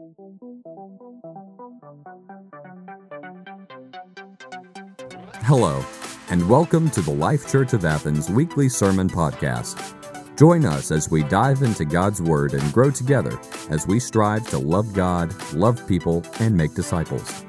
Hello, and welcome to the Life Church of Athens weekly sermon podcast. Join us as we dive into God's Word and grow together as we strive to love God, love people, and make disciples.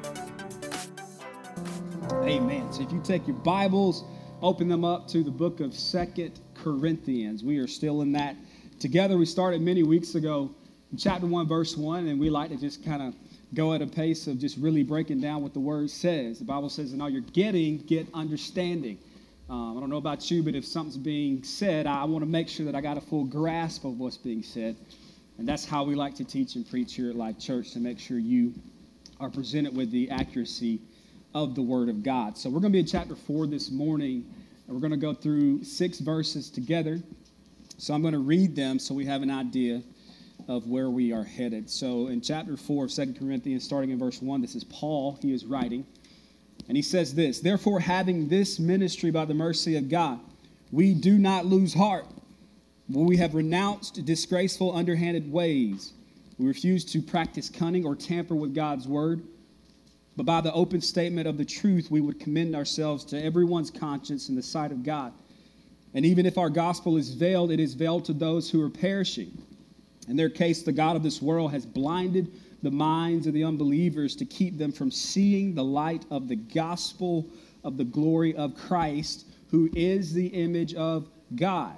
Amen. So if you take your Bibles, open them up to the book of 2 Corinthians. We are still in that together. We started many weeks ago in chapter 1, verse 1, and we like to just kind of go at a pace of just really breaking down what the Word says. The Bible says, in all you're getting, get understanding. I don't know about you, but if something's being said, I want to make sure that I got a full grasp of what's being said. And that's how we like to teach and preach here at Life Church, to make sure you are presented with the accuracy of the Word of God. So we're going to be in chapter 4 this morning, and we're going to go through 6 verses together. So I'm going to read them so we have an idea of where we are headed. So in chapter 4 of 2 Corinthians, starting in verse 1, this is Paul. He is writing. And he says this, "Therefore, having this ministry by the mercy of God, we do not lose heart. When we have renounced disgraceful, underhanded ways, we refuse to practice cunning or tamper with God's word. But by the open statement of the truth, we would commend ourselves to everyone's conscience in the sight of God. And even if our gospel is veiled, it is veiled to those who are perishing. In their case, the God of this world has blinded the minds of the unbelievers to keep them from seeing the light of the gospel of the glory of Christ, who is the image of God.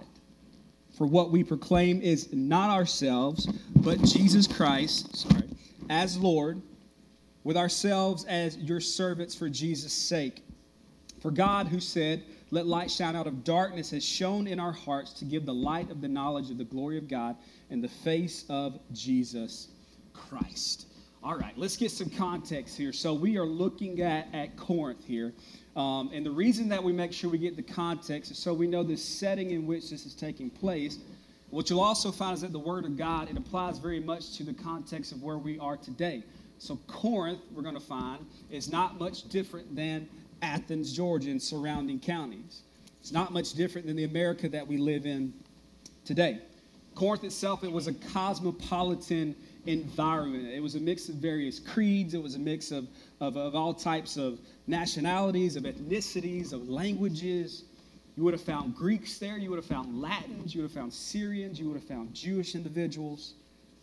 For what we proclaim is not ourselves, but Jesus Christ, as Lord, with ourselves as your servants for Jesus' sake. For God, who said, 'Let light shine out of darkness,' has shone in our hearts to give the light of the knowledge of the glory of God in the face of Jesus Christ." All right, let's get some context here. So we are looking at Corinth here. And the reason that we make sure we get the context is so we know the setting in which this is taking place. What you'll also find is that the Word of God, it applies very much to the context of where we are today. So Corinth, we're going to find, is not much different than Athens, Georgia, and surrounding counties. It's not much different than the America that we live in today. Corinth itself, it was a cosmopolitan environment. It was a mix of various creeds. It was a mix of all types of nationalities, of ethnicities, of languages. You would have found Greeks there. You would have found Latins. You would have found Syrians. You would have found Jewish individuals.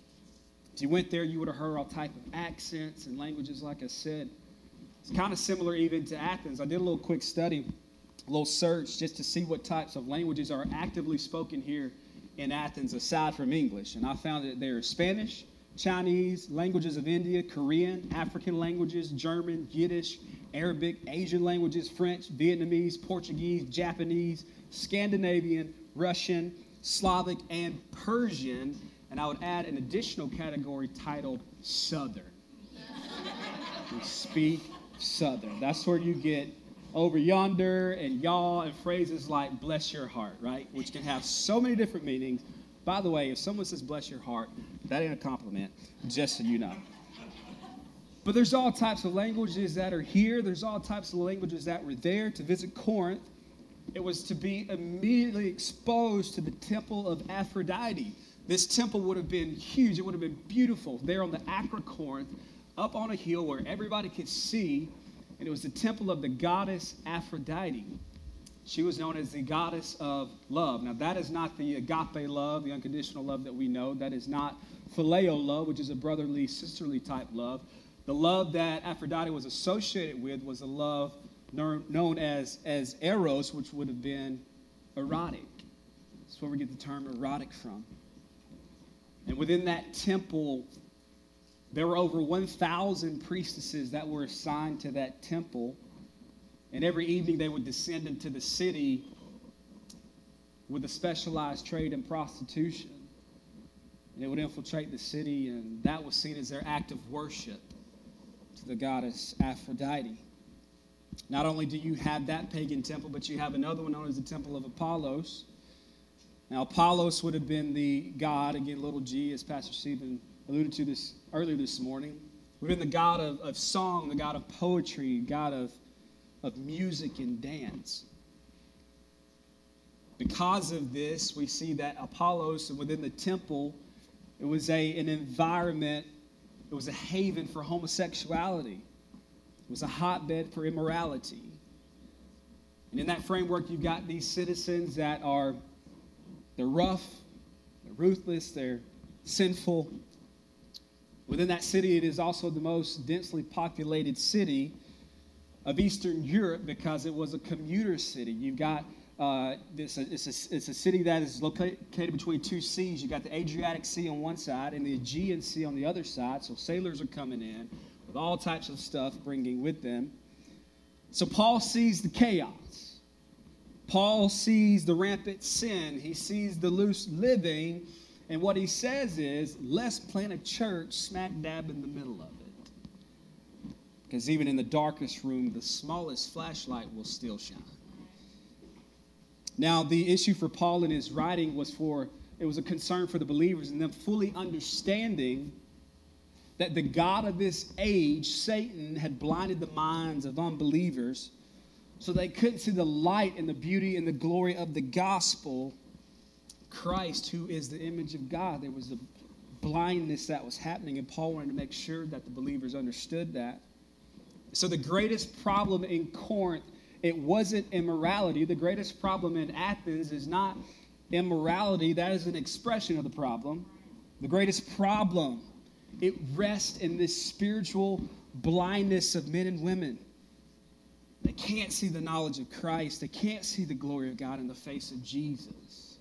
If you went there, you would have heard all type of accents and languages, like I said. It's kind of similar even to Athens. I did a little quick study, a little search, just to see what types of languages are actively spoken here in Athens aside from English. And I found that there are Spanish, Chinese, languages of India, Korean, African languages, German, Yiddish, Arabic, Asian languages, French, Vietnamese, Portuguese, Japanese, Scandinavian, Russian, Slavic, and Persian. And I would add an additional category titled Southern. We speak Southern. That's where you get over yonder and y'all and phrases like bless your heart, right? Which can have so many different meanings. By the way, if someone says bless your heart, that ain't a compliment, just so you know. But there's all types of languages that are here. There's all types of languages that were there. To visit Corinth, it was to be immediately exposed to the temple of Aphrodite. This temple would have been huge. It would have been beautiful there on the Acrocorinth, up on a hill where everybody could see. And it was the temple of the goddess Aphrodite. She was known as the goddess of love. Now, that is not the agape love, the unconditional love that we know. That is not phileo love, which is a brotherly, sisterly type love. The love that Aphrodite was associated with was a love known as eros, which would have been erotic. That's where we get the term erotic from. And within that temple, there were over 1,000 priestesses that were assigned to that temple. And every evening they would descend into the city with a specialized trade in prostitution. And they would infiltrate the city, and that was seen as their act of worship to the goddess Aphrodite. Not only do you have that pagan temple, but you have another one known as the Temple of Apollos. Now, Apollos would have been the god, again, little g, as Pastor Stephen alluded to this earlier this morning. We've been the god of song, the god of poetry, god of music and dance. Because of this, we see that Apollos, within the temple, it was an environment It was a haven for homosexuality. It was a hotbed for immorality. And in that framework, you've got these citizens that they're rough, they're ruthless, they're sinful. Within that city, it is also the most densely populated city of Eastern Europe because it was a commuter city. You've got it's a city that is located between two seas. You've got the Adriatic Sea on one side and the Aegean Sea on the other side. So sailors are coming in with all types of stuff bringing with them. So Paul sees the chaos. Paul sees the rampant sin. He sees the loose living. And what he says is, let's plant a church smack dab in the middle of it. Because even in the darkest room, the smallest flashlight will still shine. Now, the issue for Paul in his writing was a concern for the believers and them fully understanding that the God of this age, Satan, had blinded the minds of unbelievers so they couldn't see the light and the beauty and the glory of the gospel, Christ, who is the image of God. There was a blindness that was happening, and Paul wanted to make sure that the believers understood that. So the greatest problem in Corinth, it wasn't immorality. The greatest problem in Athens is not immorality. That is an expression of the problem. The greatest problem, it rests in this spiritual blindness of men and women. They can't see the knowledge of Christ. They can't see the glory of God in the face of Jesus.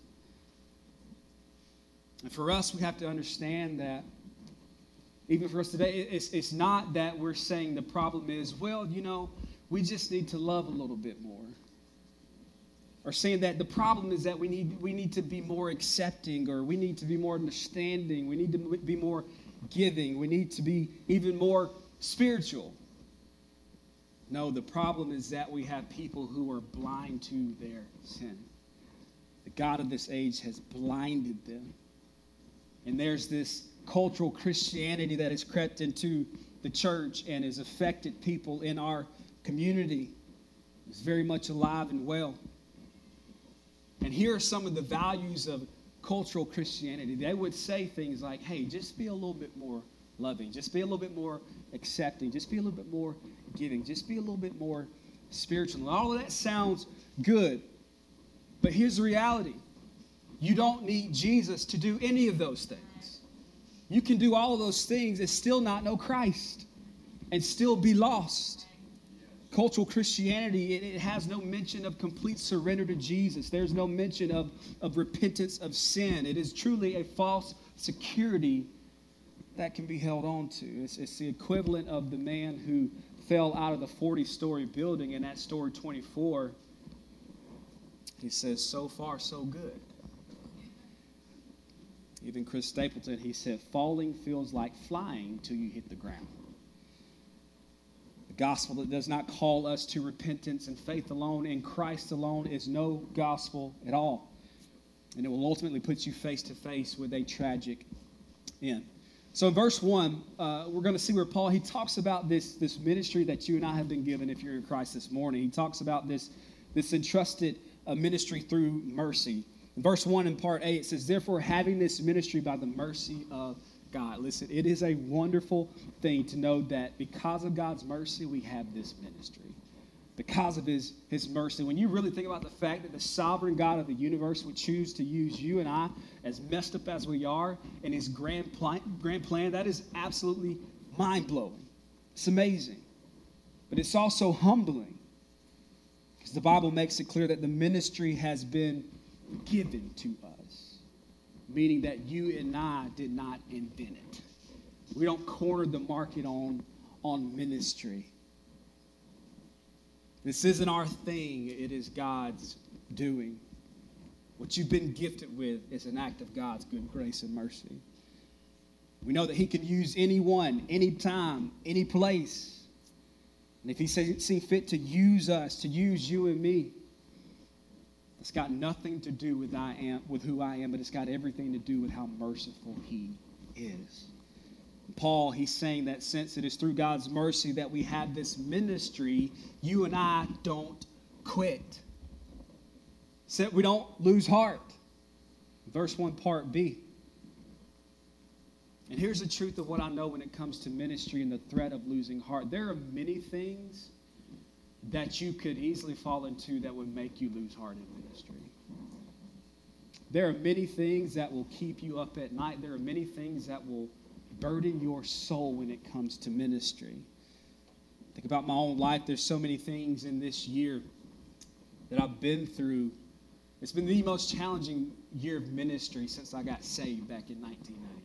And for us, we have to understand that even for us today, it's not that we're saying the problem is, well, we just need to love a little bit more. Or saying that the problem is that we need to be more accepting, or we need to be more understanding, we need to be more giving, we need to be even more spiritual. No, the problem is that we have people who are blind to their sin. The God of this age has blinded them. And there's this cultural Christianity that has crept into the church and has affected people in our community. It's very much alive and well. And here are some of the values of cultural Christianity. They would say things like, hey, just be a little bit more loving. Just be a little bit more accepting. Just be a little bit more giving. Just be a little bit more spiritual. And all of that sounds good. But here's the reality. You don't need Jesus to do any of those things. You can do all of those things and still not know Christ and still be lost. Cultural Christianity, it has no mention of complete surrender to Jesus. There's no mention of repentance of sin. It is truly a false security that can be held on to. It's the equivalent of the man who fell out of the 40-story building in that story 24. He says, so far, so good. Even Chris Stapleton, he said, falling feels like flying till you hit the ground. The gospel that does not call us to repentance and faith alone in Christ alone is no gospel at all. And it will ultimately put you face to face with a tragic end. So in verse 1, we're going to see where Paul, he talks about this ministry that you and I have been given if you're in Christ this morning. He talks about this entrusted ministry through mercy. In verse 1 in part A, it says, therefore, having this ministry by the mercy of God. Listen, it is a wonderful thing to know that because of God's mercy, we have this ministry. Because of his mercy. When you really think about the fact that the sovereign God of the universe would choose to use you and I, as messed up as we are, in his grand plan, that is absolutely mind-blowing. It's amazing. But it's also humbling. Because the Bible makes it clear that the ministry has been given to us, meaning that you and I did not invent it. We don't corner the market on ministry. This isn't our thing, it is God's doing. What you've been gifted with is an act of God's good grace and mercy. We know that he can use anyone, anytime, any place. And if he sees fit to use us, to use you and me, it's got nothing to do with who I am, but it's got everything to do with how merciful he is. Paul, he's saying that since it is through God's mercy that we have this ministry, you and I don't quit. So we don't lose heart. Verse 1, part B. And here's the truth of what I know when it comes to ministry and the threat of losing heart. There are many things that you could easily fall into that would make you lose heart in ministry. There are many things that will keep you up at night. There are many things that will burden your soul when it comes to ministry. Think about my own life. There's so many things in this year that I've been through. It's been the most challenging year of ministry since I got saved back in 1999.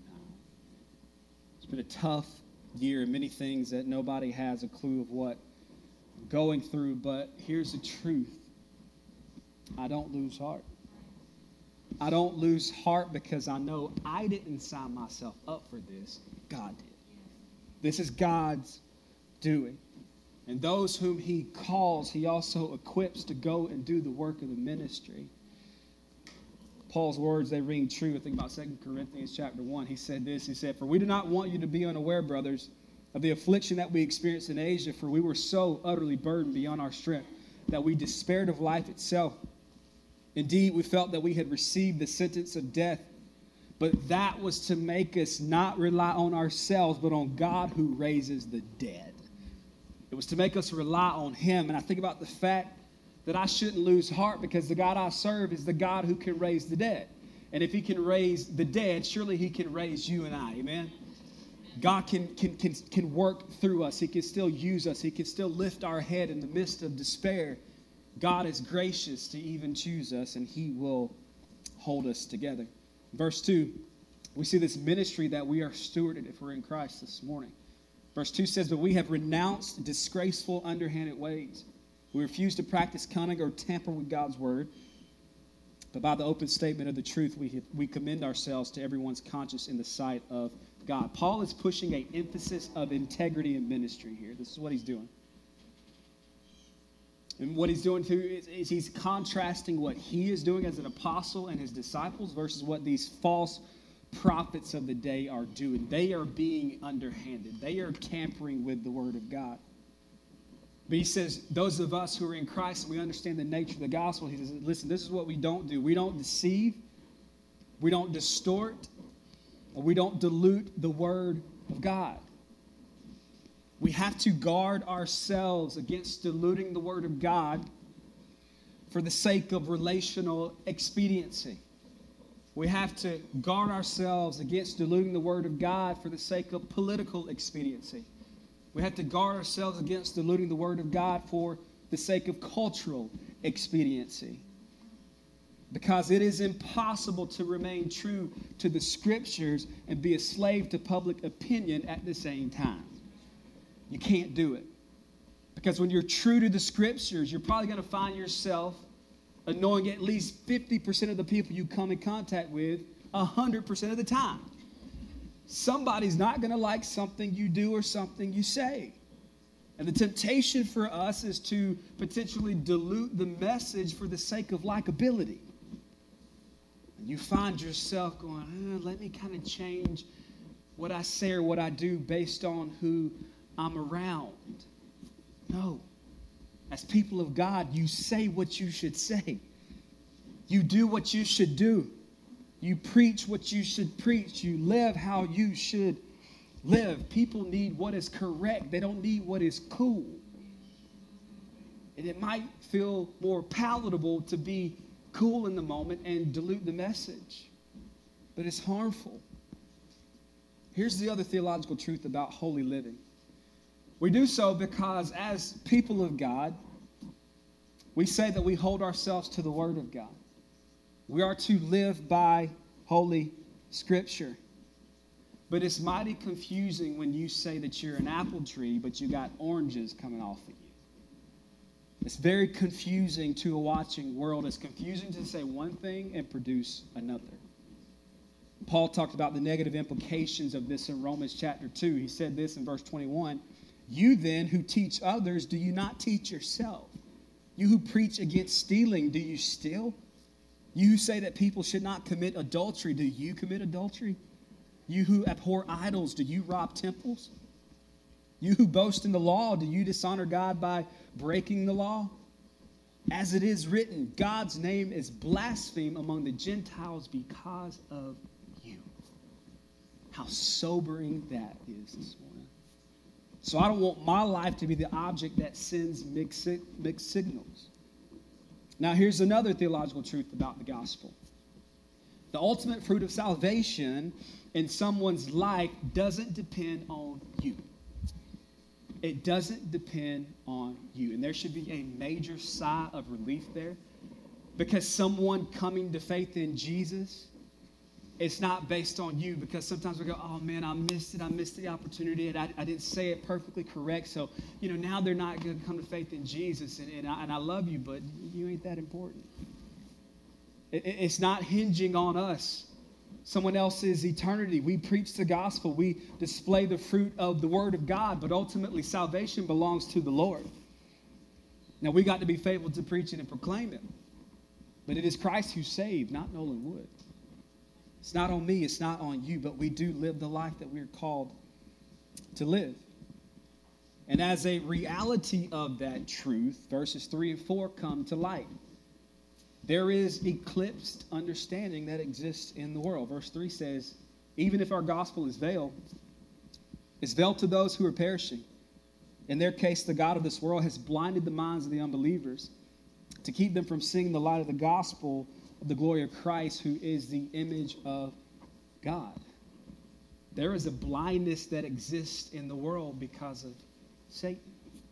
It's been a tough year, many things that nobody has a clue of what I'm going through, but here's the truth. I don't lose heart. I don't lose heart because I know I didn't sign myself up for this. God did. This is God's doing. And those whom he calls, he also equips to go and do the work of the ministry. Paul's words, they ring true. I think about 2 Corinthians chapter 1. He said this. He said, "For we do not want you to be unaware, brothers, of the affliction that we experienced in Asia, for we were so utterly burdened beyond our strength that we despaired of life itself. Indeed, we felt that we had received the sentence of death, but that was to make us not rely on ourselves, but on God who raises the dead." It was to make us rely on him. And I think about the fact that I shouldn't lose heart because the God I serve is the God who can raise the dead. And if he can raise the dead, surely he can raise you and I. Amen? God can work through us. He can still use us. He can still lift our head in the midst of despair. God is gracious to even choose us, and he will hold us together. Verse 2, we see this ministry that we are stewarded if we're in Christ this morning. Verse 2 says, "But we have renounced disgraceful, underhanded ways. We refuse to practice cunning or tamper with God's word. But by the open statement of the truth, we commend ourselves to everyone's conscience in the sight of God." Paul is pushing an emphasis of integrity in ministry here. This is what he's doing. And what he's doing too is he's contrasting what he is doing as an apostle and his disciples versus what these false prophets of the day are doing. They are being underhanded. They are tampering with the word of God. But he says, those of us who are in Christ, we understand the nature of the gospel. He says, listen, this is what we don't do. We don't deceive. We don't distort. Or we don't dilute the word of God. We have to guard ourselves against diluting the word of God for the sake of relational expediency. We have to guard ourselves against diluting the word of God for the sake of political expediency. We have to guard ourselves against diluting the word of God for the sake of cultural expediency. Because it is impossible to remain true to the scriptures and be a slave to public opinion at the same time. You can't do it. Because when you're true to the scriptures, you're probably going to find yourself annoying at least 50% of the people you come in contact with 100% of the time. Somebody's not going to like something you do or something you say. And the temptation for us is to potentially dilute the message for the sake of likability. And you find yourself going, let me kind of change what I say or what I do based on who I'm around. No. As people of God, you say what you should say. You do what you should do. You preach what you should preach. You live how you should live. People need what is correct. They don't need what is cool. And it might feel more palatable to be cool in the moment and dilute the message. But it's harmful. Here's the other theological truth about holy living. We do so because as people of God, we say that we hold ourselves to the Word of God. We are to live by Holy Scripture. But it's mighty confusing when you say that you're an apple tree, but you got oranges coming off of you. It's very confusing to a watching world. It's confusing to say one thing and produce another. Paul talked about the negative implications of this in Romans chapter 2. He said this in verse 21. "You then who teach others, do you not teach yourself? You who preach against stealing, do you steal? You who say that people should not commit adultery, do you commit adultery? You who abhor idols, do you rob temples? You who boast in the law, do you dishonor God by breaking the law? As it is written, God's name is blasphemed among the Gentiles because of you." How sobering that is this morning. So I don't want my life to be the object that sends mixed signals. Now, here's another theological truth about the gospel. The ultimate fruit of salvation in someone's life doesn't depend on you. It doesn't depend on you. And there should be a major sigh of relief there, because someone coming to faith in Jesus, it's not based on you, because sometimes we go, oh man, I missed it. I missed the opportunity, and I didn't say it perfectly correct. So, now they're not going to come to faith in Jesus, and I love you, but you ain't that important. It's not hinging on us, someone else's eternity. We preach the gospel. We display the fruit of the word of God, but ultimately salvation belongs to the Lord. Now, we got to be faithful to preach it and proclaim it, but it is Christ who saved, not Nolan Wood. It's not on me, it's not on you, but we do live the life that we're called to live. And as a reality of that truth, verses 3 and 4 come to light. There is eclipsed understanding that exists in the world. Verse 3 says, even if our gospel is veiled, it's veiled to those who are perishing. In their case, the God of this world has blinded the minds of the unbelievers to keep them from seeing the light of the gospel of the glory of Christ, who is the image of God. There is a blindness that exists in the world because of Satan.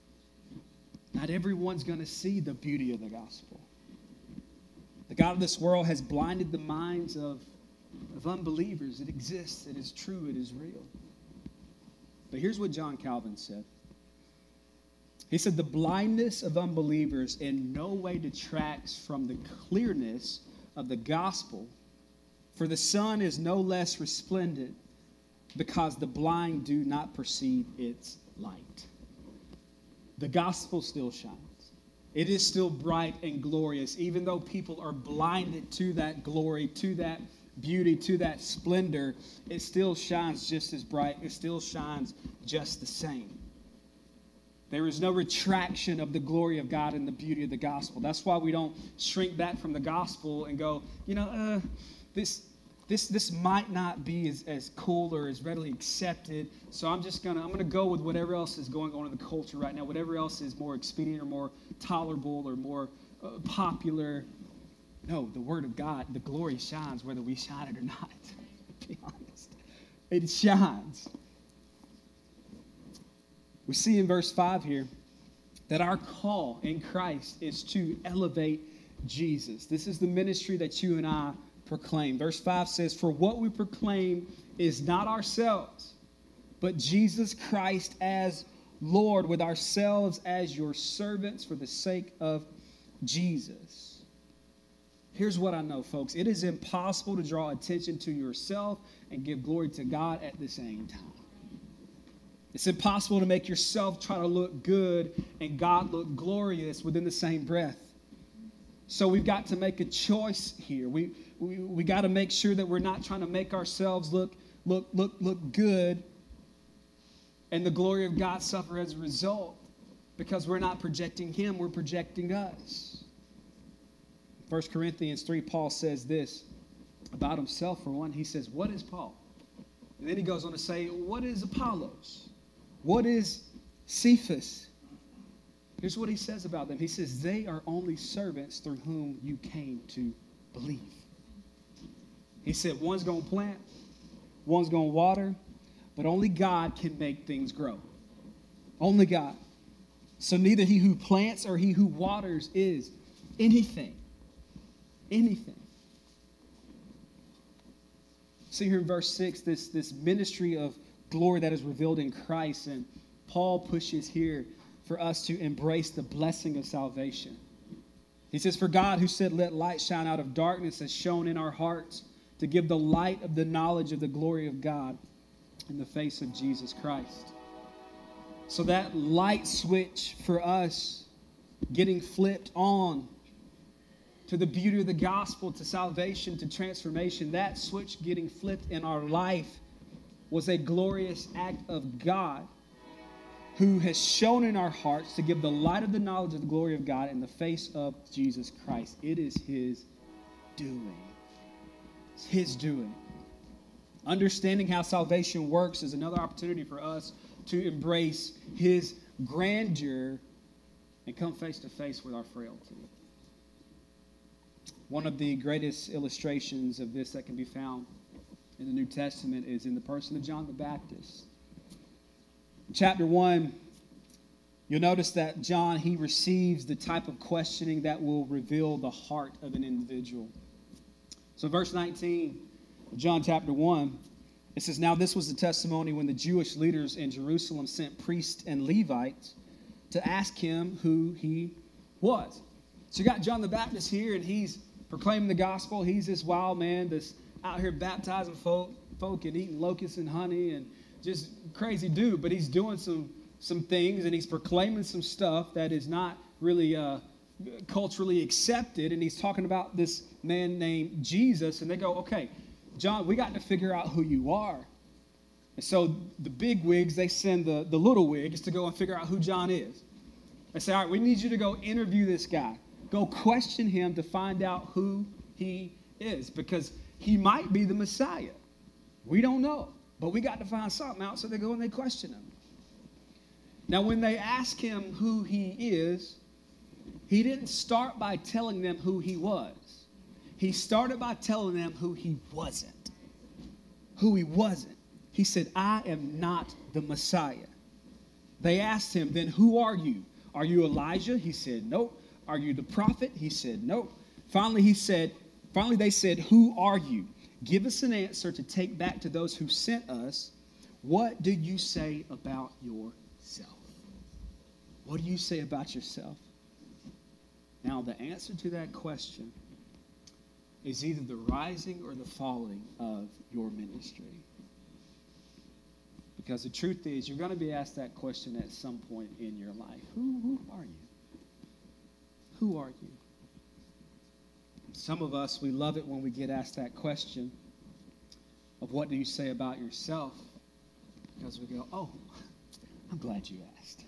Not everyone's going to see the beauty of the gospel. The God of this world has blinded the minds of unbelievers. It exists. It is true. It is real. But here's what John Calvin said. He said, the blindness of unbelievers in no way detracts from the clearness of the gospel, for the sun is no less resplendent because the blind do not perceive its light. The gospel still shines. It is still bright and glorious, even though people are blinded to that glory, to that beauty, to that splendor. It still shines just as bright. It still shines just the same. There is no retraction of the glory of God and the beauty of the gospel. That's why we don't shrink back from the gospel and go, this might not be as cool or as readily accepted. So I'm gonna go with whatever else is going on in the culture right now, whatever else is more expedient or more tolerable or more popular. No, the word of God, the glory shines whether we shine it or not. To be honest, it shines. We see in verse 5 here that our call in Christ is to elevate Jesus. This is the ministry that you and I proclaim. Verse 5 says, for what we proclaim is not ourselves, but Jesus Christ as Lord, with ourselves as your servants for the sake of Jesus. Here's what I know, folks. It is impossible to draw attention to yourself and give glory to God at the same time. It's impossible to make yourself try to look good and God look glorious within the same breath. So we've got to make a choice here. We got to make sure that we're not trying to make ourselves look good and the glory of God suffer as a result, because we're not projecting Him, we're projecting us. 1 Corinthians 3, Paul says this about himself. For one, he says, what is Paul? And then he goes on to say, what is Apollos? What is Cephas? Here's what he says about them. He says, they are only servants through whom you came to believe. He said, one's going to plant, one's going to water, but only God can make things grow. Only God. So neither he who plants or he who waters is anything. Anything. See here in verse 6, this ministry of glory that is revealed in Christ. And Paul pushes here for us to embrace the blessing of salvation. He says, for God who said, let light shine out of darkness, has shone in our hearts to give the light of the knowledge of the glory of God in the face of Jesus Christ. So that light switch for us getting flipped on to the beauty of the gospel, to salvation, to transformation, that switch getting flipped in our life was a glorious act of God who has shown in our hearts to give the light of the knowledge of the glory of God in the face of Jesus Christ. It is His doing. It's His doing. Understanding how salvation works is another opportunity for us to embrace his grandeur and come face to face with our frailty. One of the greatest illustrations of this that can be found in the New Testament is in the person of John the Baptist. In chapter 1, you'll notice that John, he receives the type of questioning that will reveal the heart of an individual. So verse 19 of John chapter 1, it says, "Now this was the testimony when the Jewish leaders in Jerusalem sent priests and Levites to ask him who he was." So you got John the Baptist here, and he's proclaiming the gospel. He's this wild man that's out here baptizing folk and eating locusts and honey and just crazy dude. But he's doing some things, and he's proclaiming some stuff that is not really culturally accepted. And he's talking about this man named Jesus. And they go, "Okay, John, we got to figure out who you are." And so the big wigs, they send the little wigs to go and figure out who John is. They say, "All right, we need you to go interview this guy. Go question him to find out who he is, because he might be the Messiah. We don't know, but we got to find something out." So they go and they question him. Now, when they ask him who he is, he didn't start by telling them who he was. He started by telling them who he wasn't. Who he wasn't. He said, "I am not the Messiah." They asked him, "Then who are you? Are you Elijah?" He said, "Nope." "Are you the prophet?" He said, "Nope." Finally, they said, "Who are you? Give us an answer to take back to those who sent us. What do you say about yourself?" What do you say about yourself? Now, the answer to that question is either the rising or the falling of your ministry. Because the truth is, you're going to be asked that question at some point in your life. Who are you? Who are you? Some of us, we love it when we get asked that question of what do you say about yourself? Because we go, "Oh, I'm glad you asked.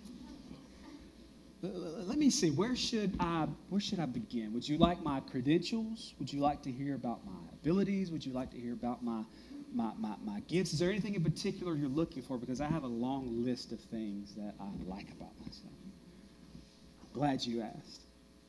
Let me see, where should I begin? Would you like my credentials? Would you like to hear about my abilities? Would you like to hear about my gifts? Is there anything in particular you're looking for? Because I have a long list of things that I like about myself." I'm glad you asked.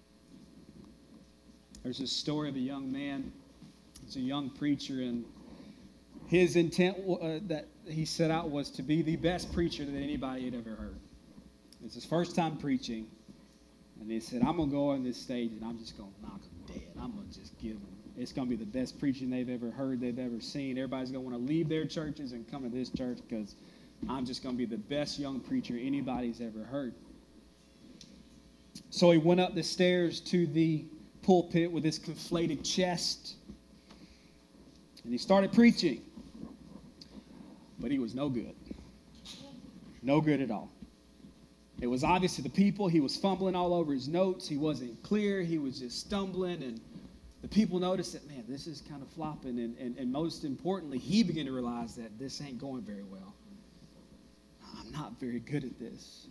There's a story of a young man. He's a young preacher, and his intent that he set out was to be the best preacher that anybody had ever heard. It's his first time preaching, and he said, "I'm going to go on this stage, and I'm just going to knock them dead. I'm going to just give them. It's going to be the best preaching they've ever heard, they've ever seen. Everybody's going to want to leave their churches and come to this church because I'm just going to be the best young preacher anybody's ever heard." So he went up the stairs to the pulpit with his conflated chest, and he started preaching. But he was no good. No good at all. It was obvious to the people. He was fumbling all over his notes. He wasn't clear. He was just stumbling, and the people noticed that, man, this is kind of flopping, and most importantly, he began to realize that this ain't going very well. I'm not very good at this.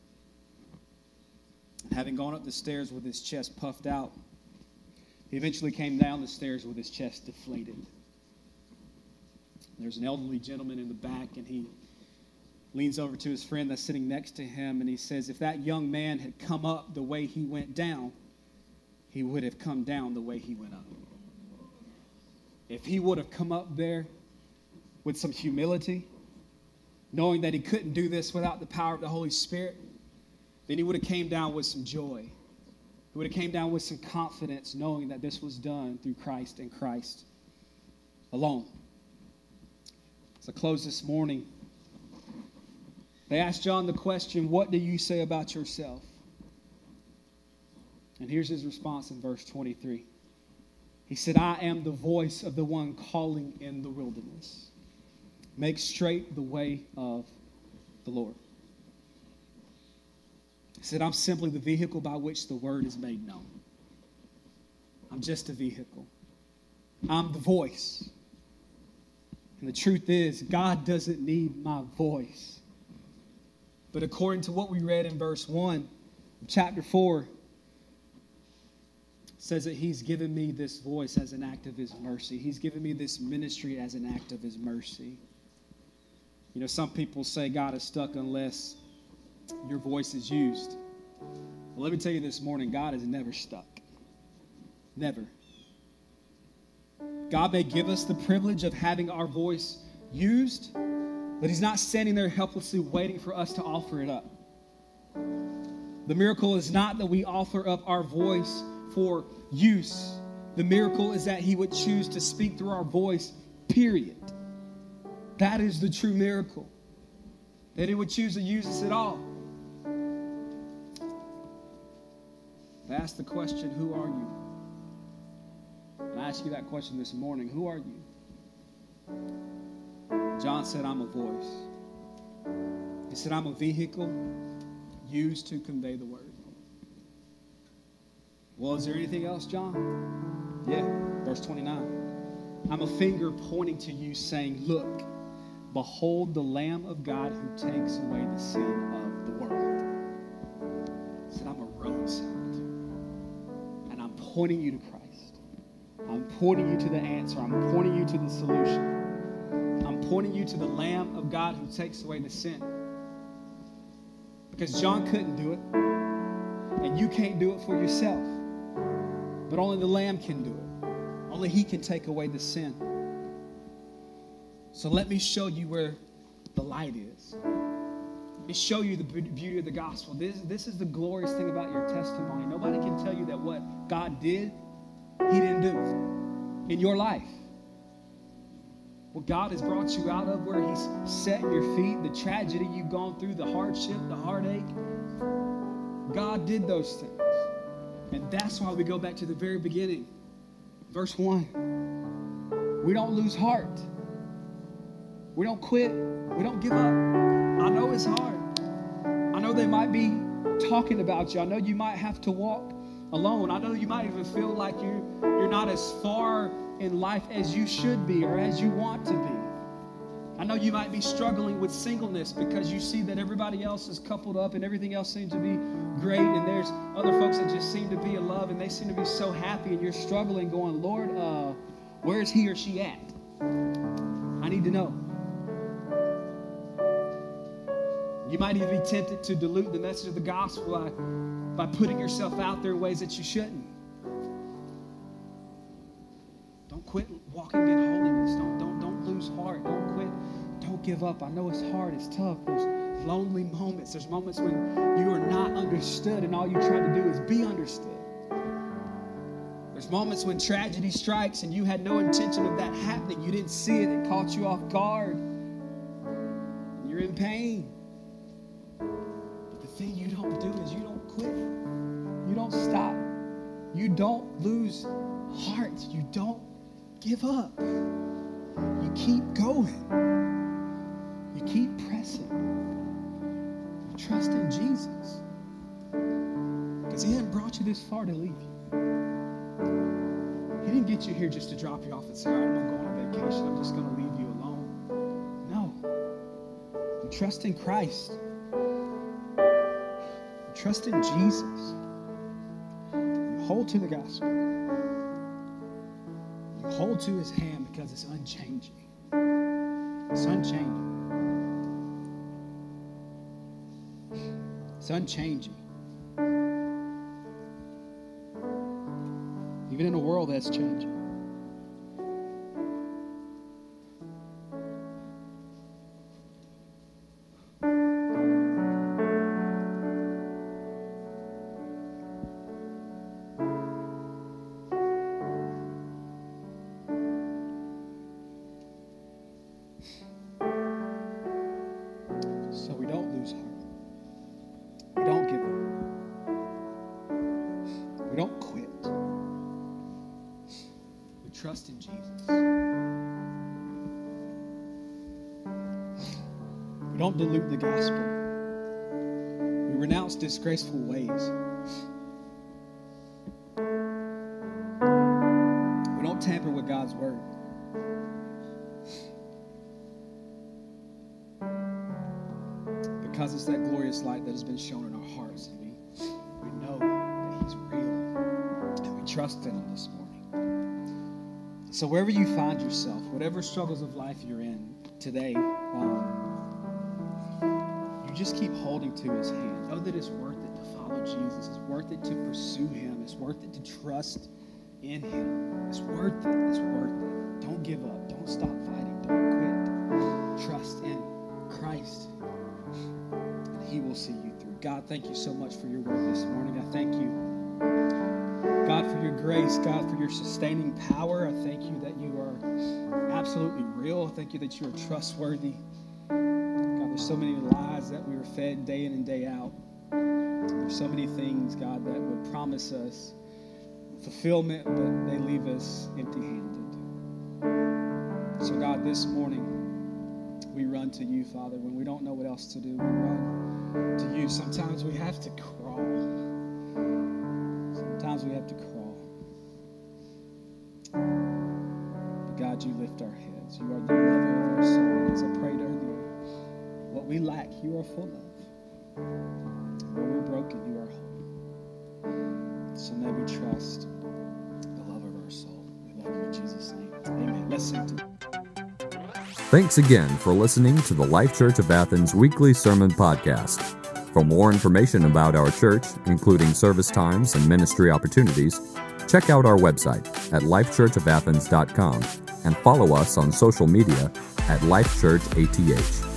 And having gone up the stairs with his chest puffed out, he eventually came down the stairs with his chest deflated. There's an elderly gentleman in the back, and he leans over to his friend that's sitting next to him, and he says, "If that young man had come up the way he went down, he would have come down the way he went up. If he would have come up there with some humility, knowing that he couldn't do this without the power of the Holy Spirit, then he would have came down with some joy. He would have came down with some confidence, knowing that this was done through Christ and Christ alone." As I close this morning, they asked John the question, "What do you say about yourself?" And here's his response in verse 23. He said, "I am the voice of the one calling in the wilderness. Make straight the way of the Lord." He said, "I'm simply the vehicle by which the word is made known. I'm just a vehicle. I'm the voice. And the truth is, God doesn't need my voice. But according to what we read in verse 1 of chapter 4, says that he's given me this voice as an act of his mercy. He's given me this ministry as an act of his mercy. You know, some people say God is stuck unless your voice is used. Well, let me tell you this morning, God is never stuck. Never. God may give us the privilege of having our voice used, but he's not standing there helplessly waiting for us to offer it up. The miracle is not that we offer up our voice for use. The miracle is that he would choose to speak through our voice, period. That is the true miracle. That he would choose to use us at all. I ask the question, who are you? And I ask you that question this morning, who are you? John said, I'm a voice. He said, I'm a vehicle used to convey the word. Well, is there anything else, John? Yeah, verse 29. I'm a finger pointing to you saying, look, behold the Lamb of God who takes away the sin of the world. He said, I'm a road sign. And I'm pointing you to Christ. I'm pointing you to the answer. I'm pointing you to the solution. I'm pointing you to the Lamb of God who takes away the sin. Because John couldn't do it. And you can't do it for yourself. But only the Lamb can do it. Only he can take away the sin. So let me show you where the light is. Let me show you the beauty of the gospel. This is the glorious thing about your testimony. Nobody can tell you that what God did, he didn't do in your life. What God has brought you out of, where he's set your feet, the tragedy you've gone through, the hardship, the heartache. God did those things. And that's why we go back to the very beginning. Verse 1. We don't lose heart. We don't quit. We don't give up. I know it's hard. I know they might be talking about you. I know you might have to walk alone. I know you might even feel like you're not as far in life as you should be or as you want to be. I know you might be struggling with singleness because you see that everybody else is coupled up and everything else seems to be great, and there's other folks that just seem to be in love and they seem to be so happy, and you're struggling going, Lord, where's he or she at? I need to know. You might even be tempted to dilute the message of the gospel by putting yourself out there in ways that you shouldn't. Don't quit walking in holiness. Don't lose heart. Don't quit. Don't give up. I know it's hard. It's tough. There's lonely moments. There's moments when you are not understood and all you try to do is be understood. There's moments when tragedy strikes and you had no intention of that happening. You didn't see it. It caught you off guard. You're in pain. But the thing you don't do is you don't quit. You don't stop. You don't lose heart. You don't give up. You keep going. You keep pressing. You trust in Jesus. Because he hadn't brought you this far to leave you. He didn't get you here just to drop you off and say, all right, I'm going to go on a vacation. I'm just going to leave you alone. No. You trust in Christ. You trust in Jesus. You hold to the gospel. You hold to his hand because it's unchanging. It's unchanging. It's unchanging. Even in a world that's changing. So we don't lose heart. We don't give up. We don't quit. We trust in Jesus. We don't dilute the gospel. We renounce disgraceful ways. We don't tamper with God's word. Because it's that glorious light that has been shown in our hearts, and we know that he's real, and we trust in Him this morning. So wherever you find yourself, whatever struggles of life you're in today, you just keep holding to His hand. Know that it's worth it to follow Jesus. It's worth it to pursue Him. It's worth it to trust in Him. It's worth it. It's worth it. Don't give up. Don't stop fighting. Don't quit. Trust in Christ, and He will see you through. God, thank you so much for your word this morning. I thank you, God, for your grace, God, for your sustaining power. I thank you that you are absolutely real. I thank you that you are trustworthy. God, there's so many lies that we are fed day in and day out. There's so many things, God, that would promise us fulfillment, but they leave us empty-handed. So, God, this morning, we run to you, Father. When we don't know what else to do, we run to you. Sometimes we have to crawl. Sometimes we have to crawl. But God, you lift our heads. You are the lover of our soul. As I prayed earlier, what we lack, you are full of. Where we're broken, you are whole. So may we trust the lover of our soul. We love you in Jesus' name. Amen. Let's sing together. Thanks again for listening to the Life Church of Athens weekly sermon podcast. For more information about our church, including service times and ministry opportunities, check out our website at lifechurchofathens.com and follow us on social media at LifeChurchATH.